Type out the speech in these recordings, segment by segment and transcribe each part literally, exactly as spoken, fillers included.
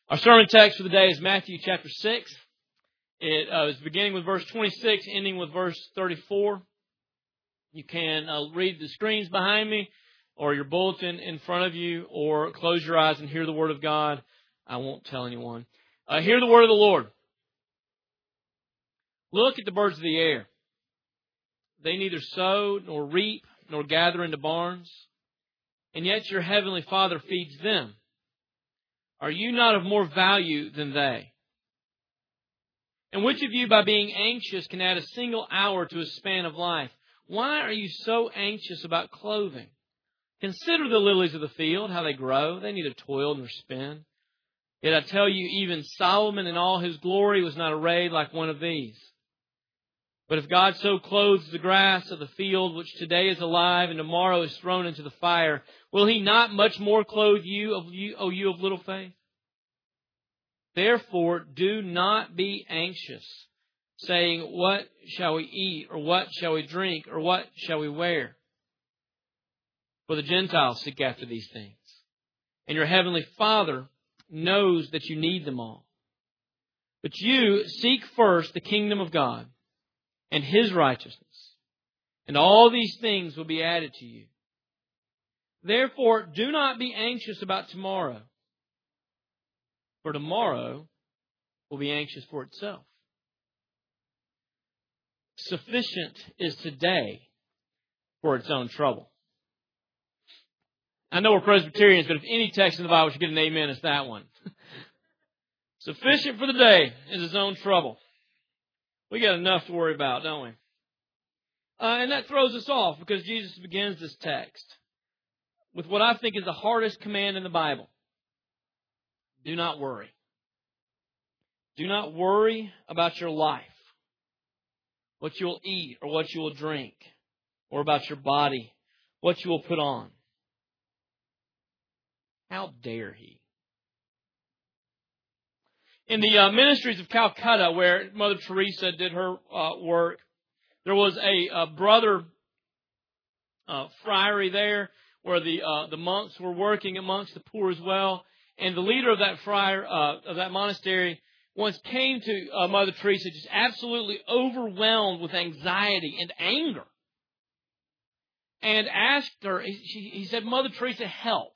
Our sermon text for the day is Matthew chapter six. It uh, is beginning with verse twenty-six, ending with verse thirty-four. You can uh, read the screens behind me or your bulletin in front of you, or close your eyes and hear the word of God. I won't tell anyone. Uh, hear the word of the Lord. Look at the birds of the air. They neither sow nor reap nor gather into barns, and yet your heavenly Father feeds them. Are you not of more value than they? And which of you, by being anxious, can add a single hour to his span of life? Why are you so anxious about clothing? Consider the lilies of the field, how they grow. They neither toil nor spin. Yet I tell you, even Solomon in all his glory was not arrayed like one of these. But if God so clothes the grass of the field, which today is alive and tomorrow is thrown into the fire, will He not much more clothe you, of you, O you of little faith? Therefore, do not be anxious, saying, what shall we eat, or what shall we drink, or what shall we wear? For the Gentiles seek after these things, and your heavenly Father knows that you need them all. But you seek first the kingdom of God and His righteousness, and all these things will be added to you. Therefore, do not be anxious about tomorrow, for tomorrow will be anxious for itself. Sufficient is today for its own trouble. I know we're Presbyterians, but if any text in the Bible should get an amen, it's that one. Sufficient for the day is its own trouble. We got enough to worry about, don't we? Uh, and that throws us off because Jesus begins this text with what I think is the hardest command in the Bible. Do not worry. Do not worry about your life, what you will eat or what you will drink, or about your body, what you will put on. How dare he? In the uh, ministries of Calcutta, where Mother Teresa did her uh, work, there was a, a brother uh, friary there where the uh, the monks were working amongst the poor as well. And the leader of that friar uh, of that monastery once came to uh, Mother Teresa just absolutely overwhelmed with anxiety and anger, and asked her. He, he said, "Mother Teresa, help."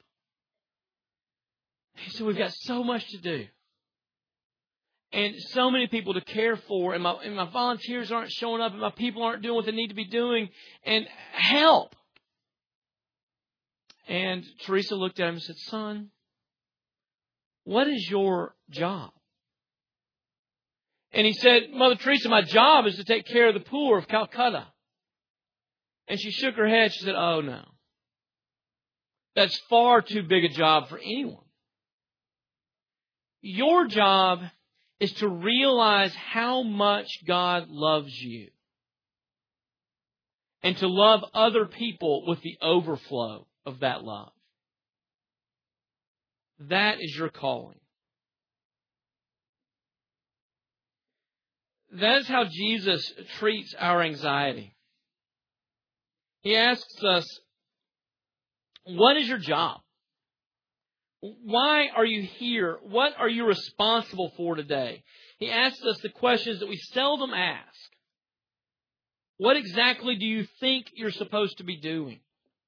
He said, "We've got so much to do, and so many people to care for, and my, and my volunteers aren't showing up, and my people aren't doing what they need to be doing, and help." And Teresa looked at him and said, "Son, what is your job?" And he said, "Mother Teresa, my job is to take care of the poor of Calcutta." And she shook her head. She said, "Oh, no. That's far too big a job for anyone. Your job is to realize how much God loves you and to love other people with the overflow of that love. That is your calling." That is how Jesus treats our anxiety. He asks us, what is your job? Why are you here? What are you responsible for today? He asks us the questions that we seldom ask. What exactly do you think you're supposed to be doing?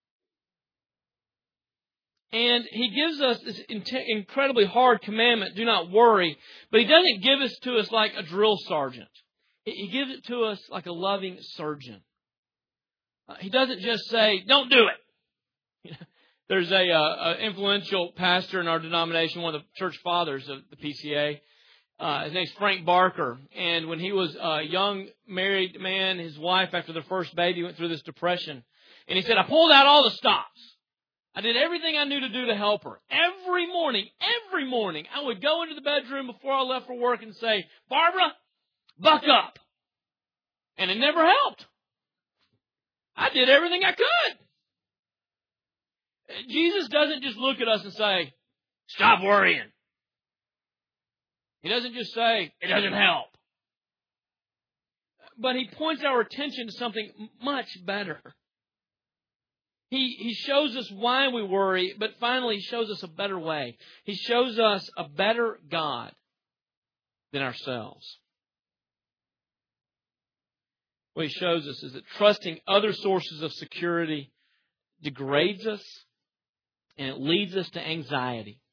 And He gives us this incredibly hard commandment, do not worry, but He doesn't give it to us like a drill sergeant. He gives it to us like a loving surgeon. Uh, he doesn't just say, don't do it. There's a, uh, a influential pastor in our denomination, one of the church fathers of the P C A. Uh, his name's Frank Barker. And when he was a young married man, his wife, after their first baby, went through this depression. And he said, I pulled out all the stops. I did everything I knew to do to help her. Every morning, every morning, I would go into the bedroom before I left for work and say, Barbara, buck up. And it never helped. I did everything I could. Jesus doesn't just look at us and say, stop worrying. He doesn't just say, it doesn't help. But He points our attention to something much better. He, he shows us why we worry, but finally He shows us a better way. He shows us a better God than ourselves. What He shows us is that trusting other sources of security degrades us and it leads us to anxiety.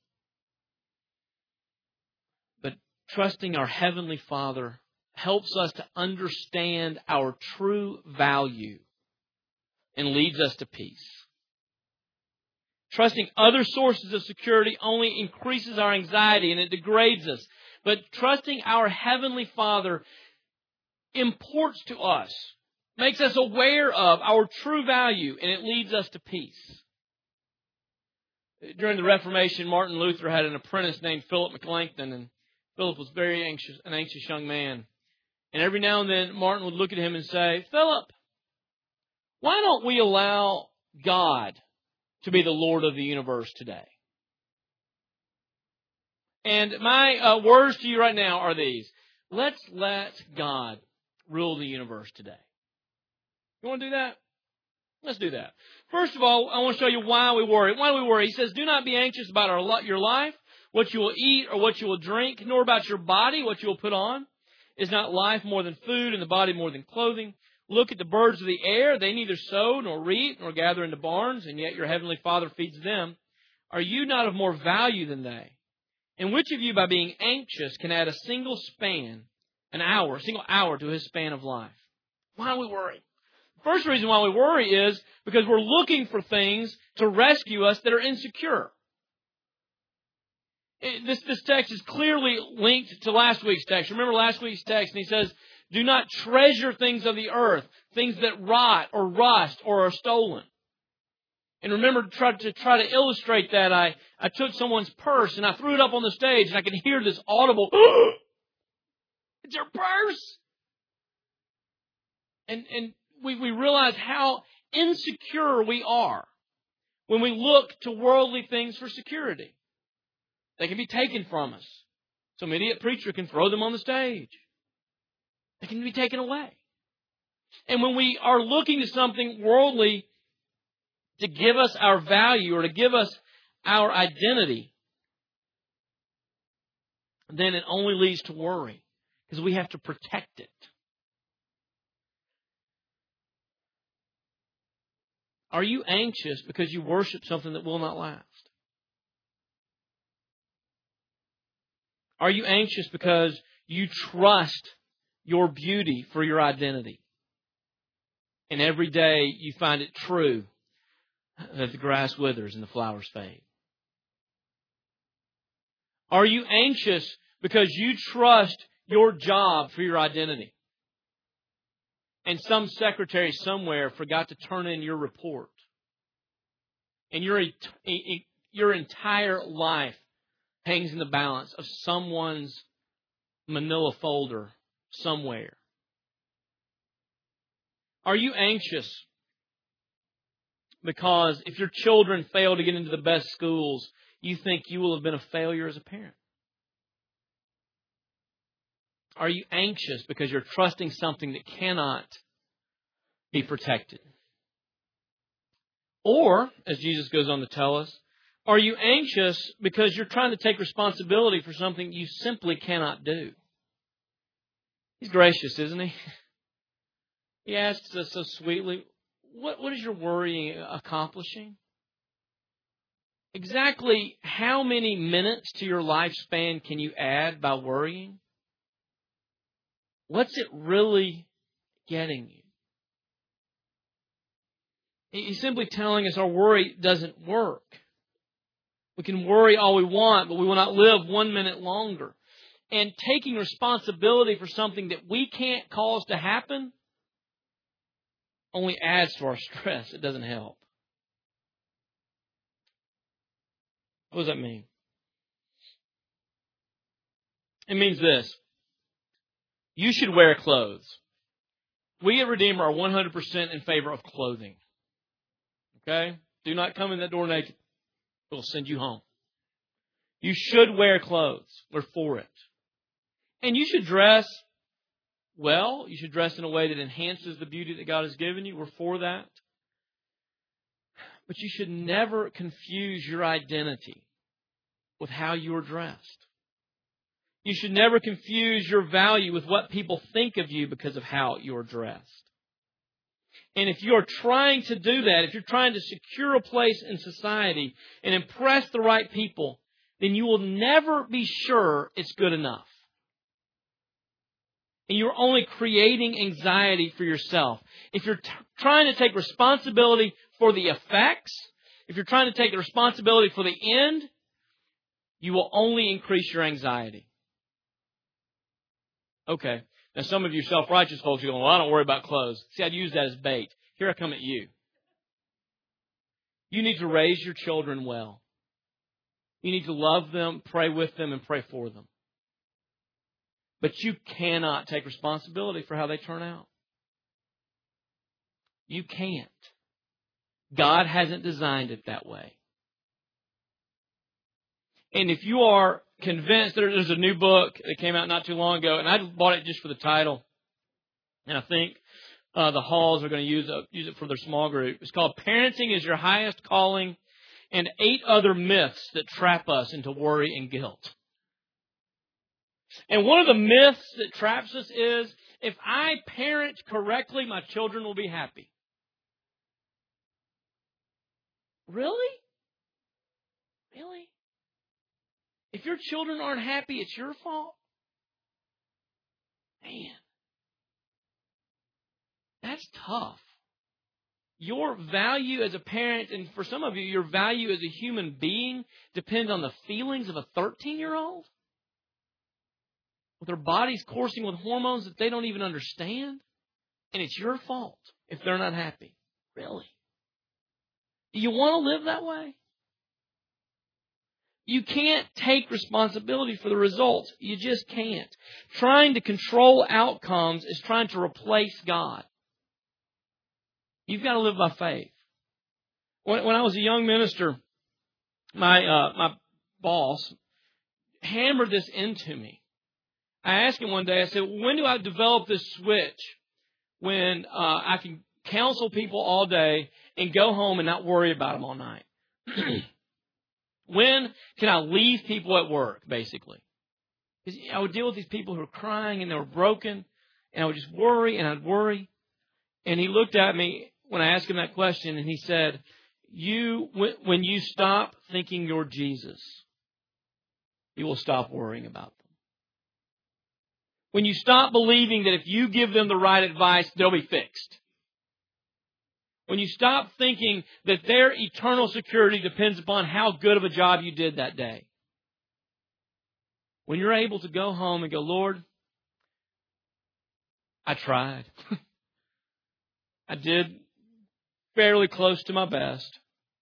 But trusting our Heavenly Father helps us to understand our true value and leads us to peace. Trusting other sources of security only increases our anxiety and it degrades us. But trusting our Heavenly Father imports to us, makes us aware of our true value, and it leads us to peace. During the Reformation, Martin Luther had an apprentice named Philip Melanchthon, and Philip was very anxious, an anxious young man. And every now and then, Martin would look at him and say, "Philip, why don't we allow God to be the Lord of the universe today?" And my uh, words to you right now are these. Let's let God rule the universe today. You want to do that? Let's do that. First of all, I want to show you why we worry. Why do we worry? He says, "Do not be anxious about our, your life, what you will eat or what you will drink, nor about your body, what you will put on. Is not life more than food and the body more than clothing? Look at the birds of the air. They neither sow nor reap nor gather into barns, and yet your heavenly Father feeds them. Are you not of more value than they? And which of you, by being anxious, can add a single span, an hour, a single hour to his span of life?" Why do we worry? The first reason why we worry is because we're looking for things to rescue us that are insecure. This, this text is clearly linked to last week's text. Remember last week's text, and he says, "Do not treasure things of the earth, things that rot or rust or are stolen." And remember, to try to, try to illustrate that, I, I took someone's purse and I threw it up on the stage, and I could hear this audible, "It's your purse!" And, and we, we realize how insecure we are when we look to worldly things for security. They can be taken from us. Some idiot preacher can throw them on the stage. They can be taken away. And when we are looking to something worldly to give us our value or to give us our identity, then it only leads to worry because we have to protect it. Are you anxious because you worship something that will not last? Are you anxious because you trust your beauty for your identity? And every day you find it true that the grass withers and the flowers fade? Are you anxious because you trust your job for your identity? And some secretary somewhere forgot to turn in your report. And your, your entire life hangs in the balance of someone's manila folder somewhere. Are you anxious because if your children fail to get into the best schools, you think you will have been a failure as a parent? Are you anxious because you're trusting something that cannot be protected? Or, as Jesus goes on to tell us, are you anxious because you're trying to take responsibility for something you simply cannot do? He's gracious, isn't he? He asks us so sweetly, what, what is your worrying accomplishing? Exactly how many minutes to your lifespan can you add by worrying? What's it really getting you? He's simply telling us our worry doesn't work. We can worry all we want, but we will not live one minute longer. And taking responsibility for something that we can't cause to happen only adds to our stress. It doesn't help. What does that mean? It means this. You should wear clothes. We at Redeemer are one hundred percent in favor of clothing. Okay? Do not come in that door naked. We'll send you home. You should wear clothes. We're for it. And you should dress well. You should dress in a way that enhances the beauty that God has given you. We're for that. But you should never confuse your identity with how you are dressed. You should never confuse your value with what people think of you because of how you're dressed. And if you're trying to do that, if you're trying to secure a place in society and impress the right people, then you will never be sure it's good enough. And you're only creating anxiety for yourself. If you're t- trying to take responsibility for the effects, if you're trying to take the responsibility for the end, you will only increase your anxiety. Okay. Now, some of you self-righteous folks are going, well, I don't worry about clothes. See, I'd use that as bait. Here I come at you. You need to raise your children well. You need to love them, pray with them, and pray for them. But you cannot take responsibility for how they turn out. You can't. God hasn't designed it that way. And if you are convinced, there's a new book that came out not too long ago, and I bought it just for the title. And I think uh, the Halls are going to use, a, use it for their small group. It's called Parenting is Your Highest Calling, and Eight Other Myths That Trap Us into Worry and Guilt. And one of the myths that traps us is, if I parent correctly, my children will be happy. Really? Really? If your children aren't happy, it's your fault? Man. That's tough. Your value as a parent, and for some of you, your value as a human being depends on the feelings of a thirteen-year-old? With their bodies coursing with hormones that they don't even understand? And it's your fault if they're not happy. Really? Do you want to live that way? You can't take responsibility for the results. You just can't. Trying to control outcomes is trying to replace God. You've got to live by faith. When, when I was a young minister, my uh, my boss hammered this into me. I asked him one day, I said, when do I develop this switch when uh, I can counsel people all day and go home and not worry about them all night? When can I leave people at work, basically? Because I would deal with these people who were crying and they were broken, and I would just worry and I'd worry. And he looked at me when I asked him that question, and he said, "You, when you stop thinking you're Jesus, you will stop worrying about them. When you stop believing that if you give them the right advice, they'll be fixed. When you stop thinking that their eternal security depends upon how good of a job you did that day. When you're able to go home and go, Lord, I tried. I did fairly close to my best.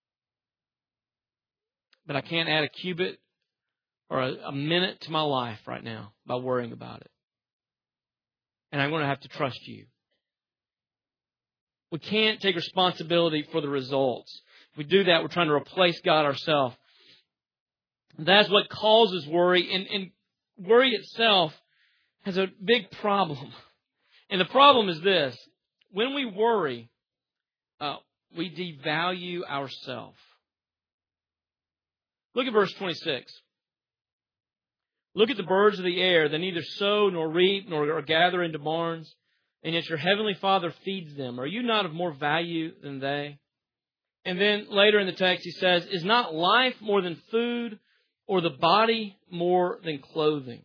But I can't add a cubit or a, a minute to my life right now by worrying about it. And I'm going to have to trust you. We can't take responsibility for the results. If we do that, we're trying to replace God ourselves. That's what causes worry. And, and worry itself has a big problem. And the problem is this. When we worry, uh, we devalue ourselves. Look at verse twenty-six. Look at the birds of the air. They neither sow nor reap nor gather into barns, and yet your heavenly Father feeds them. Are you not of more value than they? And then later in the text he says, is not life more than food, or the body more than clothing?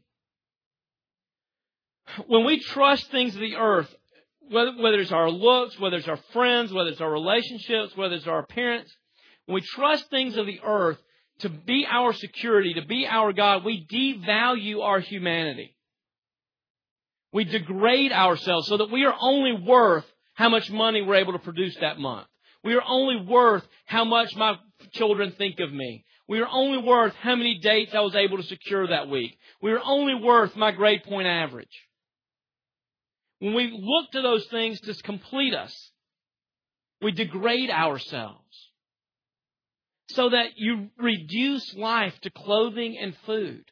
When we trust things of the earth, whether, whether it's our looks, whether it's our friends, whether it's our relationships, whether it's our appearance, when we trust things of the earth to be our security, to be our God, we devalue our humanity. We degrade ourselves so that we are only worth how much money we're able to produce that month. We are only worth how much my children think of me. We are only worth how many dates I was able to secure that week. We are only worth my grade point average. When we look to those things to complete us, we degrade ourselves so that you reduce life to clothing and food.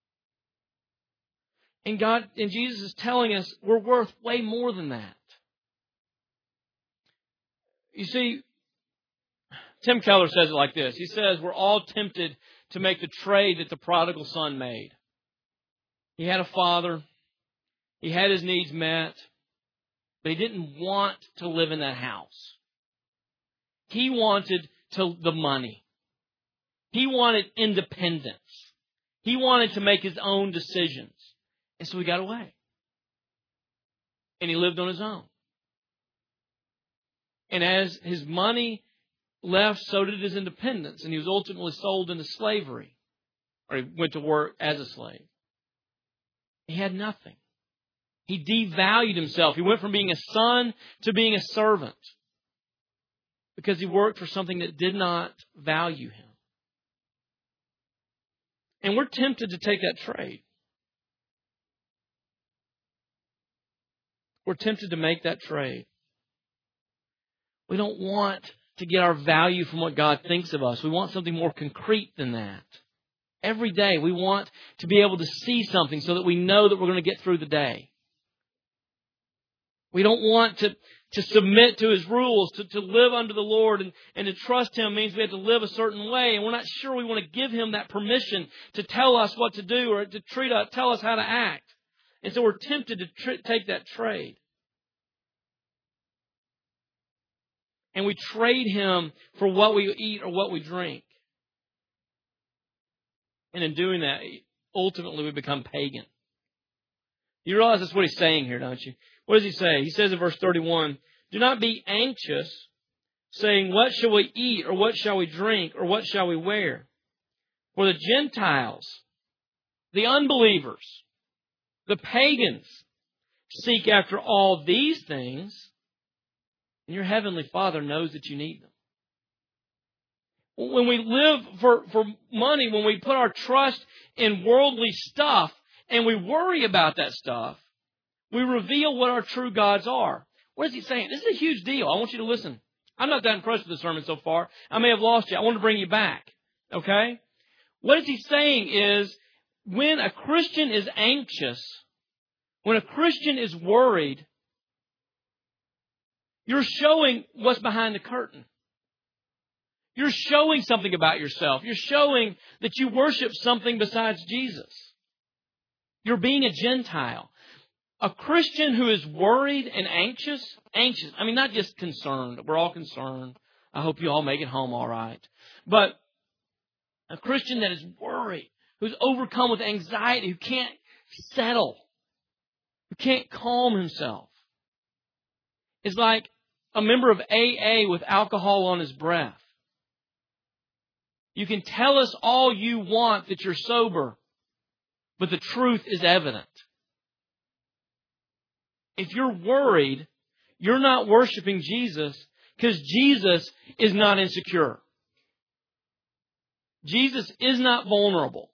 And God, and Jesus is telling us we're worth way more than that. You see, Tim Keller says it like this. He says, we're all tempted to make the trade that the prodigal son made. He had a father. He had his needs met. But he didn't want to live in that house. He wanted to, the money. He wanted independence. He wanted to make his own decisions. And so he got away. And he lived on his own. And as his money left, so did his independence. And he was ultimately sold into slavery. Or he went to work as a slave. He had nothing. He devalued himself. He went from being a son to being a servant. Because he worked for something that did not value him. And we're tempted to take that trade. We're tempted to make that trade. We don't want to get our value from what God thinks of us. We want something more concrete than that. Every day we want to be able to see something so that we know that we're going to get through the day. We don't want to, to submit to His rules, to, to live under the Lord, and, and to trust Him means we have to live a certain way, and we're not sure we want to give Him that permission to tell us what to do or to treat us, tell us how to act. And so we're tempted to tr- take that trade. And we trade Him for what we eat or what we drink. And in doing that, ultimately we become pagan. You realize that's what He's saying here, don't you? What does He say? He says in verse thirty-one, do not be anxious, saying, what shall we eat, or what shall we drink, or what shall we wear? For the Gentiles, the unbelievers, the pagans, seek after all these things, and your heavenly Father knows that you need them. When we live for, for money, when we put our trust in worldly stuff, and we worry about that stuff, we reveal what our true gods are. What is He saying? This is a huge deal. I want you to listen. I'm not that impressed with the sermon so far. I may have lost you. I want to bring you back. Okay? What is He saying is, when a Christian is anxious, when a Christian is worried, you're showing what's behind the curtain. You're showing something about yourself. You're showing that you worship something besides Jesus. You're being a Gentile. A Christian who is worried and anxious, anxious, I mean, not just concerned. We're all concerned. I hope you all make it home all right. But a Christian that is worried, who's overcome with anxiety, who can't settle, who can't calm himself, is like a member of A A with alcohol on his breath. You can tell us all you want that you're sober, but the truth is evident. If you're worried, you're not worshiping Jesus because Jesus is not insecure. Jesus is not vulnerable.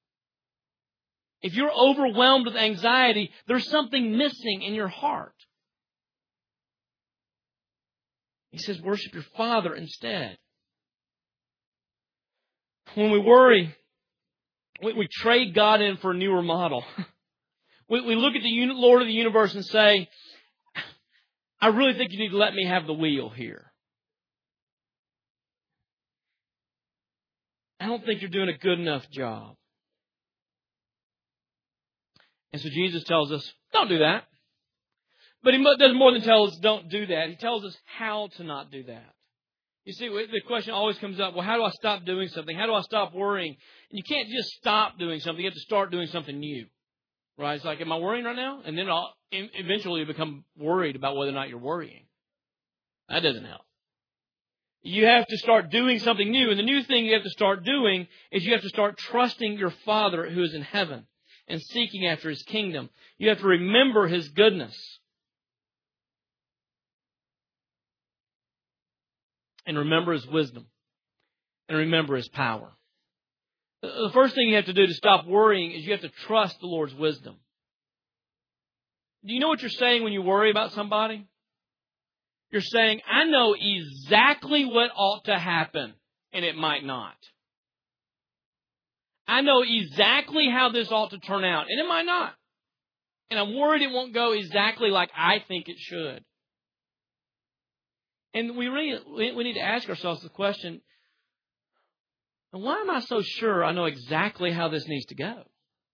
If you're overwhelmed with anxiety, there's something missing in your heart. He says, worship your Father instead. When we worry, we, we trade God in for a newer model. We, we look at the Lord of the universe and say, I really think you need to let me have the wheel here. I don't think you're doing a good enough job. And so Jesus tells us, don't do that. But He does more than tell us don't do that. He tells us how to not do that. You see, the question always comes up, well, how do I stop doing something? How do I stop worrying? And you can't just stop doing something. You have to start doing something new. Right? It's like, am I worrying right now? And then I'll eventually you become worried about whether or not you're worrying. That doesn't help. You have to start doing something new. And the new thing you have to start doing is you have to start trusting your Father who is in heaven and seeking after His kingdom. You have to remember His goodness. And remember His wisdom. And remember His power. The first thing you have to do to stop worrying is you have to trust the Lord's wisdom. Do you know what you're saying when you worry about somebody? You're saying, I know exactly what ought to happen, and it might not. I know exactly how this ought to turn out, and it might not. And I'm worried it won't go exactly like I think it should. And we really we need to ask ourselves the question, And why am I so sure I know exactly how this needs to go?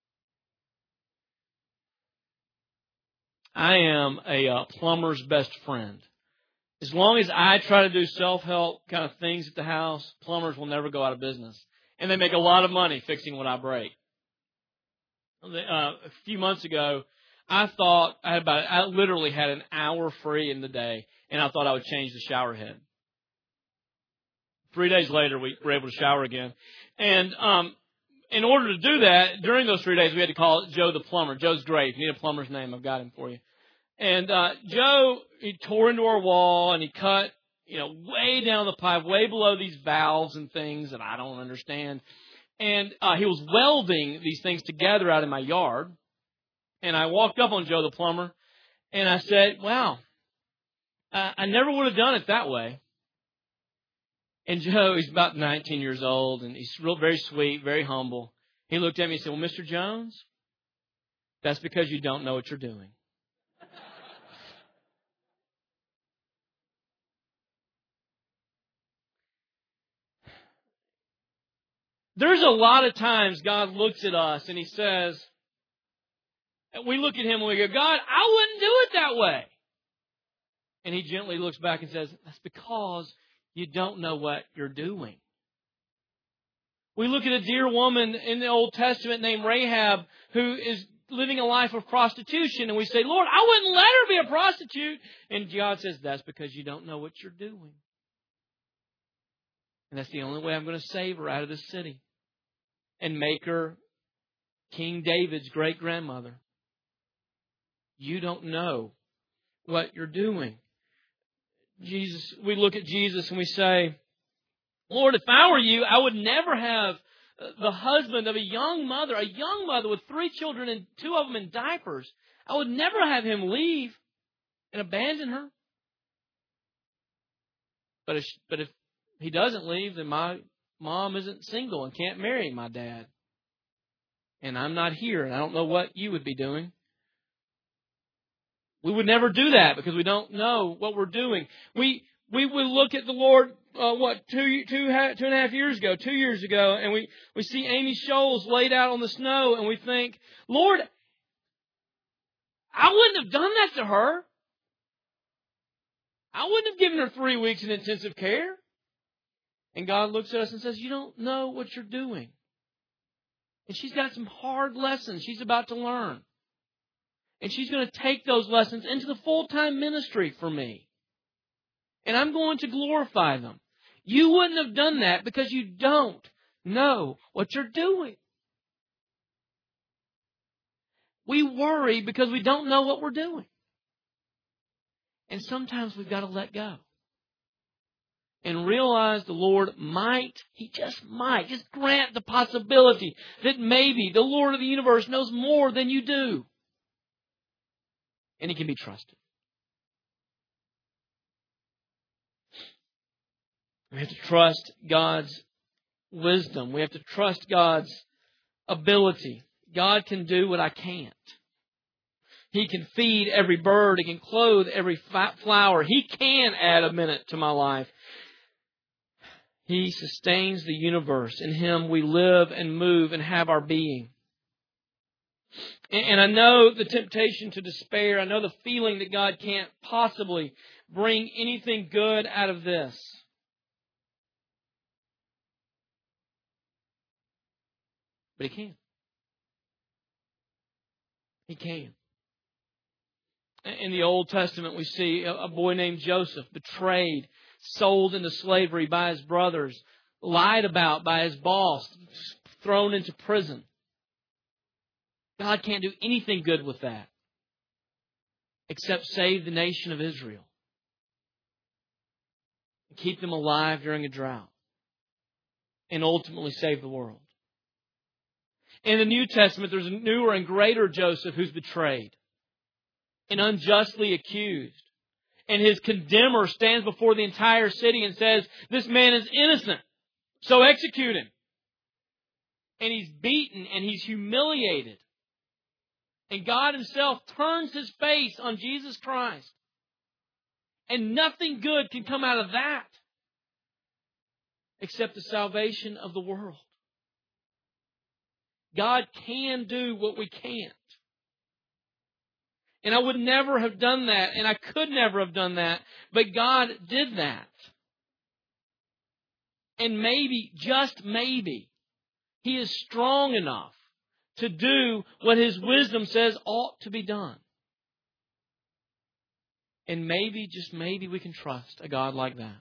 I am a uh, plumber's best friend. As long as I try to do self-help kind of things at the house, plumbers will never go out of business. And they make a lot of money fixing what I break. Uh, a few months ago, I thought I had about, I literally had an hour free in the day, and I thought I would change the shower head. Three days later, we were able to shower again. And um, in order to do that, during those three days, we had to call Joe the plumber. Joe's great. If you need a plumber's name, I've got him for you. And uh, Joe, he tore into our wall, and he cut, you know, way down the pipe, way below these valves and things that I don't understand. And uh, he was welding these things together out in my yard. And I walked up on Joe the plumber, and I said, wow, uh, I never would have done it that way. And Joe, he's about nineteen years old, and he's real, very sweet, very humble. He looked at me and said, well, Mister Jones, that's because you don't know what you're doing. There's a lot of times God looks at us and He says, we look at Him and we go, God, I wouldn't do it that way. And He gently looks back and says, that's because you don't know what you're doing. We look at a dear woman in the Old Testament named Rahab who is living a life of prostitution, and we say, Lord, I wouldn't let her be a prostitute. And God says, that's because you don't know what you're doing. And that's the only way I'm going to save her out of this city and make her King David's great-grandmother. You don't know what you're doing. Jesus, we look at Jesus and we say, Lord, if I were you, I would never have the husband of a young mother, a young mother with three children and two of them in diapers. I would never have him leave and abandon her. But if, but if he doesn't leave, then my mom isn't single and can't marry my dad. And I'm not here, and I don't know what you would be doing. We would never do that because we don't know what we're doing. We we would look at the Lord, uh, what, two, two, two and a half years ago, two years ago, and we, we see Amy Scholes laid out on the snow, and we think, Lord, I wouldn't have done that to her. I wouldn't have given her three weeks in intensive care. And God looks at us and says, you don't know what you're doing. And she's got some hard lessons she's about to learn. And she's going to take those lessons into the full-time ministry for me. And I'm going to glorify them. You wouldn't have done that because you don't know what you're doing. We worry because we don't know what we're doing. And sometimes we've got to let go. And realize the Lord might, He just might, just grant the possibility that maybe the Lord of the universe knows more than you do. And He can be trusted. We have to trust God's wisdom. We have to trust God's ability. God can do what I can't. He can feed every bird. He can clothe every flower. He can add a minute to my life. He sustains the universe. In Him we live and move and have our being. And I know the temptation to despair. I know the feeling that God can't possibly bring anything good out of this. But He can. He can. In the Old Testament, we see a boy named Joseph betrayed, sold into slavery by his brothers, lied about by his boss, thrown into prison. God can't do anything good with that except save the nation of Israel and keep them alive during a drought and ultimately save the world. In the New Testament, there's a newer and greater Joseph who's betrayed and unjustly accused. And his condemner stands before the entire city and says, this man is innocent, so execute him. And he's beaten and he's humiliated. And God Himself turns His face on Jesus Christ. And nothing good can come out of that. except the salvation of the world. God can do what we can't. And I would never have done that, and I could never have done that, but God did that. And maybe, just maybe, He is strong enough to do what His wisdom says ought to be done. And maybe, just maybe, we can trust a God like that.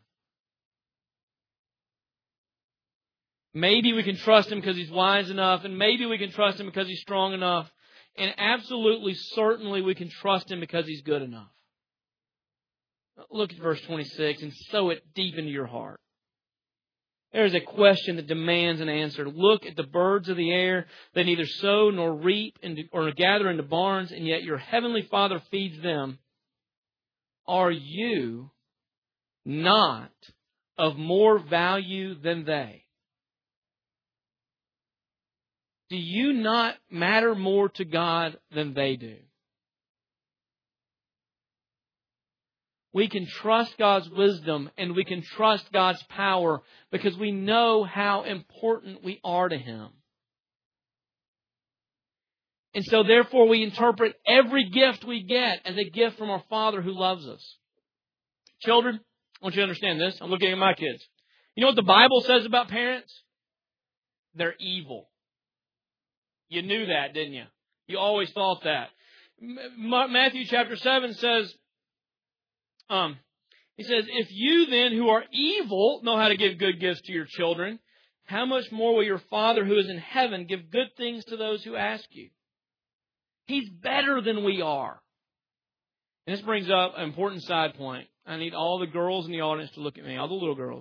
Maybe we can trust Him because He's wise enough, and maybe we can trust Him because He's strong enough. And absolutely, certainly, we can trust Him because He's good enough. Look at verse twenty-six and sow it deep into your heart. There is a question that demands an answer. Look at the birds of the air. They neither sow nor reap or gather into barns, and yet your heavenly Father feeds them. Are you not of more value than they? Do you not matter more to God than they do? We can trust God's wisdom and we can trust God's power because we know how important we are to Him. And so therefore we interpret every gift we get as a gift from our Father who loves us. Children, I want you to understand this. I'm looking at my kids. You know what the Bible says about parents? They're evil. You knew that, didn't you? You always thought that. Matthew chapter seven says, um, he says, if you then who are evil know how to give good gifts to your children, how much more will your Father who is in heaven give good things to those who ask you? He's better than we are. And this brings up an important side point. I need all the girls in the audience to look at me, all the little girls.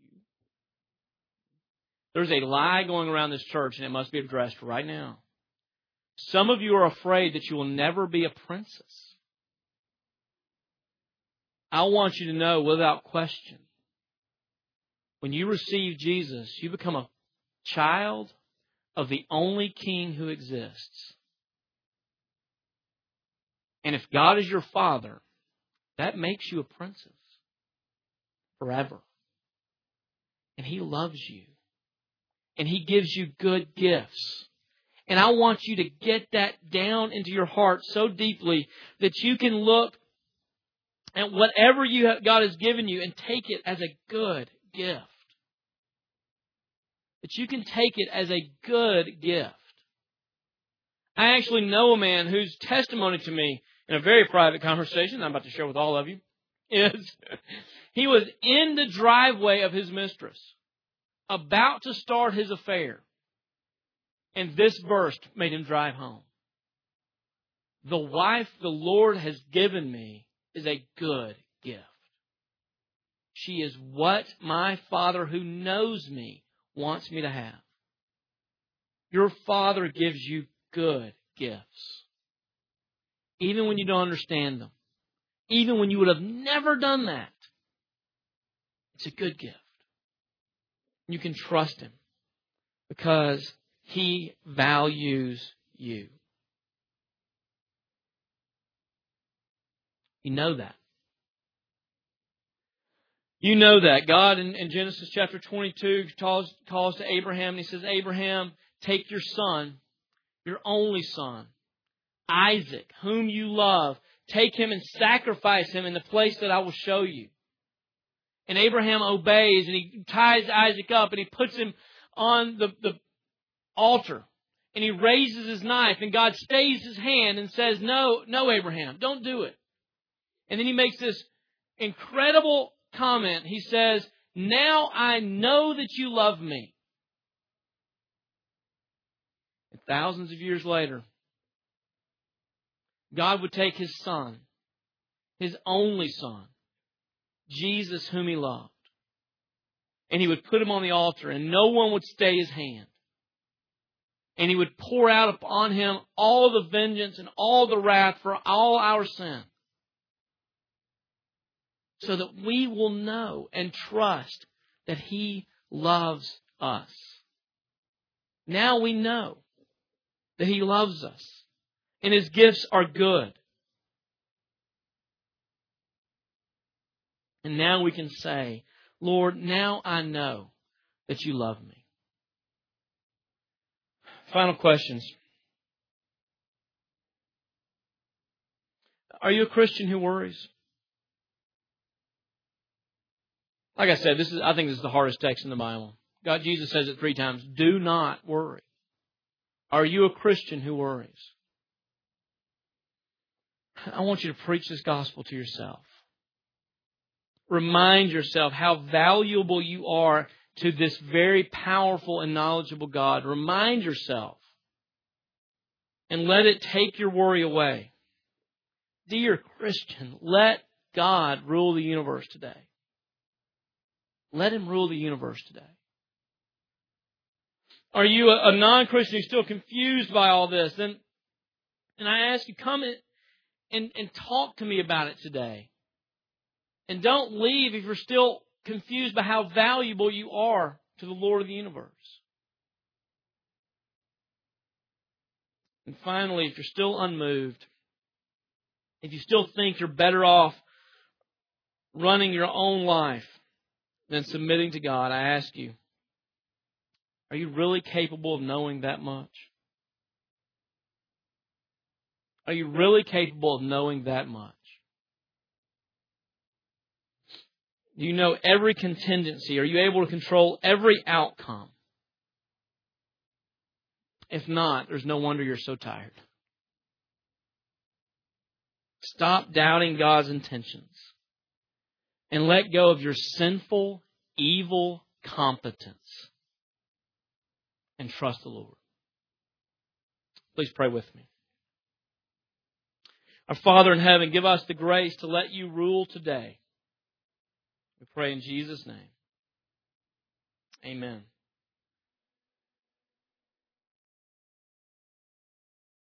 There's a lie going around this church, and it must be addressed right now. Some of you are afraid that you will never be a princess. I want you to know without question, when you receive Jesus, you become a child of the only King who exists. And if God is your Father, that makes you a princess forever. And He loves you. And He gives you good gifts. And I want you to get that down into your heart so deeply that you can look at whatever you have, God has given you and take it as a good gift. That you can take it as a good gift. I actually know a man whose testimony to me in a very private conversation I'm about to share with all of you is he was in the driveway of his mistress, about to start his affair. And this verse made him drive home. The wife the Lord has given me is a good gift. She is what my Father who knows me wants me to have. Your Father gives you good gifts. Even when you don't understand them. Even when you would have never done that. It's a good gift. You can trust Him because He values you. You know that. You know that. God in, in Genesis chapter twenty-two calls, calls to Abraham and He says, Abraham, take your son, your only son, Isaac, whom you love. Take him and sacrifice him in the place that I will show you. And Abraham obeys and he ties Isaac up and he puts him on the, the altar. And he raises his knife and God stays his hand and says, no, no, Abraham, don't do it. And then he makes this incredible comment. He says, now I know that you love me. And thousands of years later, God would take His Son, His only Son, Jesus whom He loved, and He would put Him on the altar and no one would stay His hand. And He would pour out upon Him all the vengeance and all the wrath for all our sin. So that we will know and trust that He loves us. Now we know that He loves us. And His gifts are good. And now we can say, Lord, now I know that you love me. Final questions. Are you a Christian who worries? Like I said, this is I think this is the hardest text in the Bible. God, Jesus says it three times. Do not worry. Are you a Christian who worries? I want you to preach this gospel to yourself. Remind yourself how valuable you are to this very powerful and knowledgeable God. Remind yourself and let it take your worry away. Dear Christian, let God rule the universe today. Let Him rule the universe today. Are you a, a non-Christian who's still confused by all this? Then, and I ask you, come in and, and talk to me about it today. And don't leave if you're still confused by how valuable you are to the Lord of the universe. And finally, if you're still unmoved, if you still think you're better off running your own life than submitting to God, I ask you, are you really capable of knowing that much? Are you really capable of knowing that much? Do you know every contingency? Are you able to control every outcome? If not, there's no wonder you're so tired. Stop doubting God's intentions and let go of your sinful, evil competence and trust the Lord. Please pray with me. Our Father in heaven, give us the grace to let you rule today. We pray in Jesus' name. Amen.